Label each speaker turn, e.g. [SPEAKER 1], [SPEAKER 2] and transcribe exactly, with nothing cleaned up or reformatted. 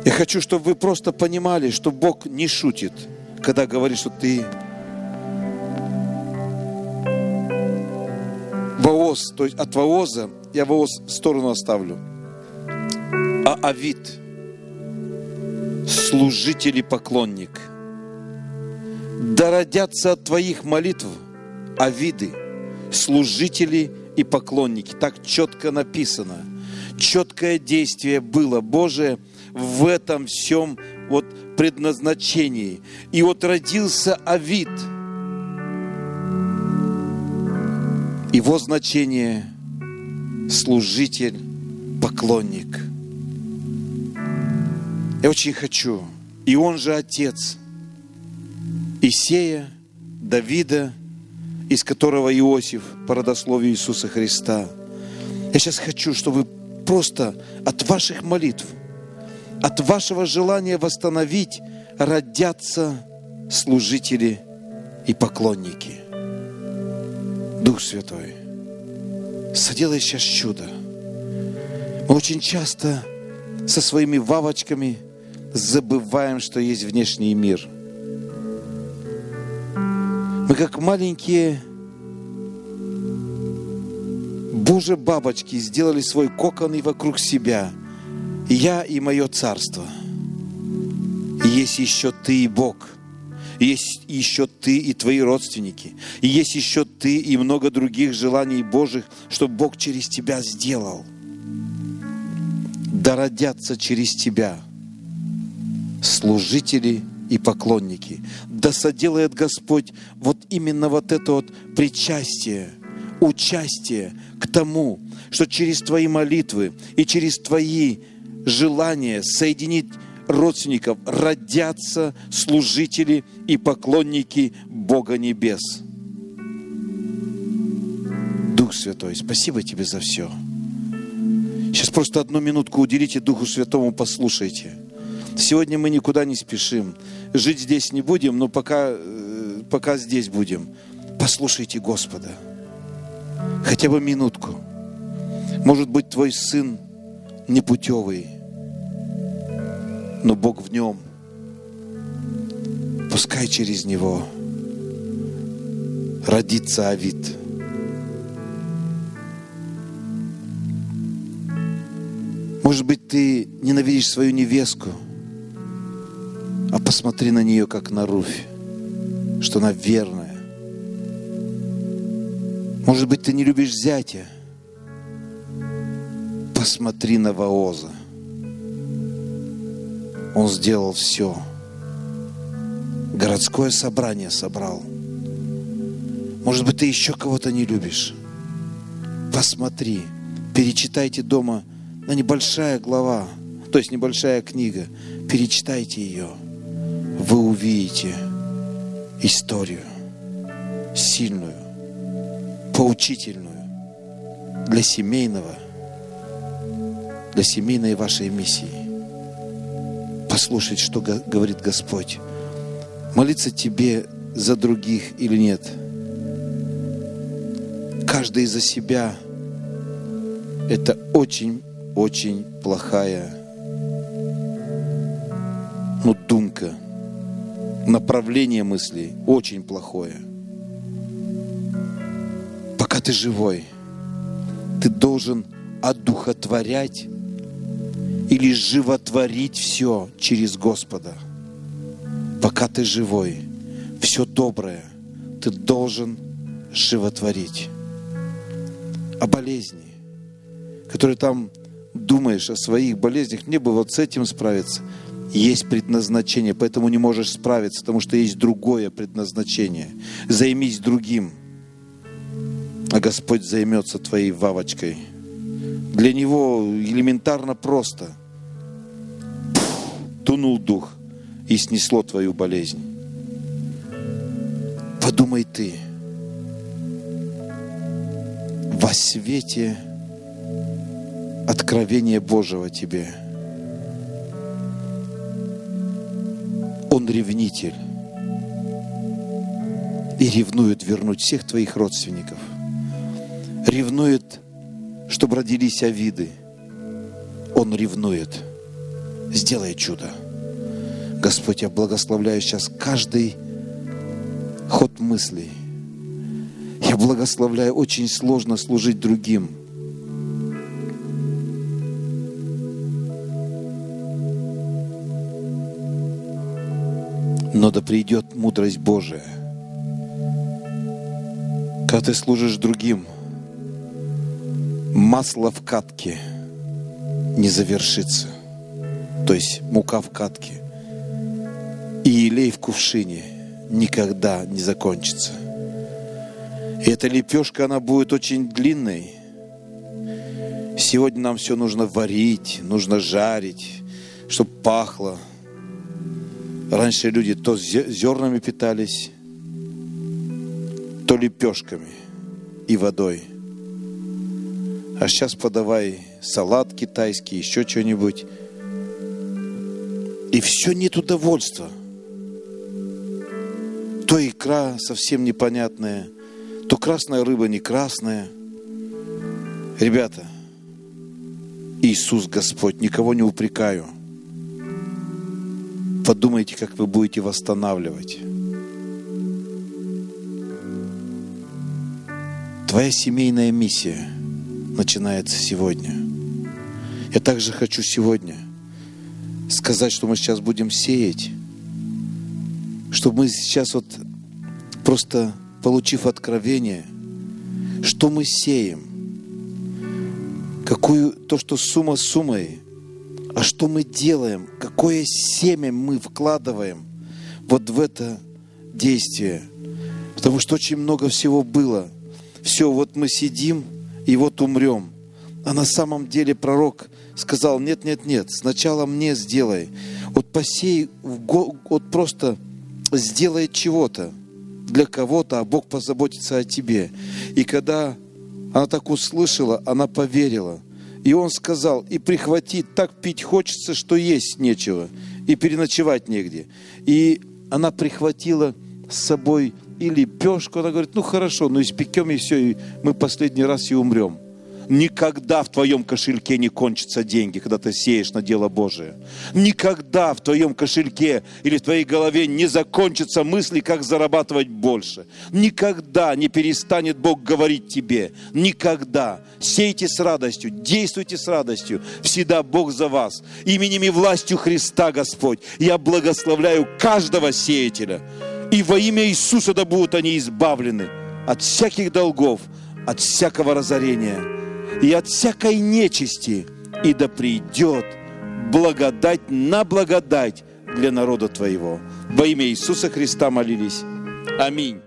[SPEAKER 1] Я хочу, чтобы вы просто понимали, что Бог не шутит, когда говорит, что ты вооз, то есть от вооза, я вооз в сторону оставлю, а авид, служитель и поклонник. Да родятся от твоих молитв авиды, служители и поклонники. Так четко написано. Четкое действие было Божие в этом всем вот предназначении. И вот родился Авид. Его значение — служитель, поклонник. Я очень хочу, и он же отец Исея, Давида, из которого Иосиф по родословию Иисуса Христа. Я сейчас хочу, чтобы вы просто от ваших молитв, от вашего желания восстановить родятся служители и поклонники. Дух Святой, соделай сейчас чудо. Мы очень часто со своими вавочками забываем, что есть внешний мир. Мы как маленькие Божьи бабочки сделали свой кокон и вокруг себя. Я и мое царство. И есть еще ты и Бог. И есть еще ты и твои родственники. И есть еще ты и много других желаний Божьих, что Бог через тебя сделал. Да родятся через тебя служители и поклонники. Да соделает Господь вот именно вот это вот причастие, участие к тому, что через твои молитвы и через твои желания соединить родственников родятся служители и поклонники Бога Небес. Дух Святой, спасибо тебе за все. Сейчас просто одну минутку уделите Духу Святому, послушайте. Сегодня мы никуда не спешим. Жить здесь не будем, но пока, пока здесь будем. Послушайте Господа. Хотя бы минутку. Может быть, твой сын непутевый, но Бог в нем. Пускай через него родится Авид. Может быть, ты ненавидишь свою невестку, а посмотри на нее, как на Руфь, что она верная. Может быть, ты не любишь зятя, посмотри на Вооза. Он сделал все. Городское собрание собрал. Может быть, ты еще кого-то не любишь. Посмотри, перечитайте дома, на небольшая глава, то есть небольшая книга. Перечитайте ее. Вы увидите историю сильную, поучительную для семейного, для семейной вашей миссии. Послушать, что говорит Господь. Молиться тебе за других или нет. Каждый за себя — это очень-очень плохая, ну, думка. Направление мыслей очень плохое. Пока ты живой, ты должен одухотворять или животворить все через Господа. Пока ты живой, все доброе ты должен животворить. А болезни, которые там думаешь о своих болезнях, мне бы вот с этим справиться. Есть предназначение, поэтому не можешь справиться, потому что есть другое предназначение. Займись другим, а Господь займется твоей вавочкой. Для Него элементарно просто. Тунул дух и снесло твою болезнь. Подумай ты, во свете откровения Божьего тебе. Он ревнитель и ревнует вернуть всех твоих родственников. Ревнует, чтобы родились Авиды. Он ревнует. сделай чудо. Господь, я благословляю сейчас каждый ход мыслей. Я благословляю, очень сложно служить другим. Но да придет мудрость Божия. Когда ты служишь другим, масло в катке не завершится. То есть мука в катке и елей в кувшине никогда не закончится. И эта лепешка, она будет очень длинной. Сегодня нам все нужно варить, нужно жарить, чтобы пахло. Раньше люди то зернами питались, то лепешками и водой. А сейчас подавай салат китайский, еще что-нибудь. И все нет удовольствия. То икра совсем непонятная, то красная рыба не красная. Ребята, Иисус Господь, никого не упрекаю. Подумайте, как вы будете восстанавливать. Твоя семейная миссия начинается сегодня. Я также хочу сегодня сказать, что мы сейчас будем сеять, чтобы мы сейчас вот просто, получив откровение, что мы сеем, какую, то, что сумма суммой, а что мы делаем, какое семя мы вкладываем вот в это действие. Потому что очень много всего было. Все, вот мы сидим и вот умрем. А на самом деле пророк сказал: нет, нет, нет, сначала мне сделай. Вот посей, в го, вот просто сделай чего-то для кого-то, а Бог позаботится о тебе. И когда она так услышала, она поверила. И он сказал: и прихвати, так пить хочется, что есть нечего, и переночевать негде. И она прихватила с собой и лепешку. Она говорит: ну хорошо, ну испекем и все, и мы последний раз и умрем. Никогда в твоем кошельке не кончатся деньги, когда ты сеешь на дело Божие. Никогда в твоем кошельке или в твоей голове не закончатся мысли, как зарабатывать больше. Никогда не перестанет Бог говорить тебе. Никогда. Сейте с радостью, действуйте с радостью. Всегда Бог за вас. Именем и властью Христа, Господь, я благословляю каждого сеятеля. И во имя Иисуса да будут они избавлены от всяких долгов, от всякого разорения и от всякой нечисти, и да придет благодать на благодать для народа Твоего. Во имя Иисуса Христа молились. Аминь.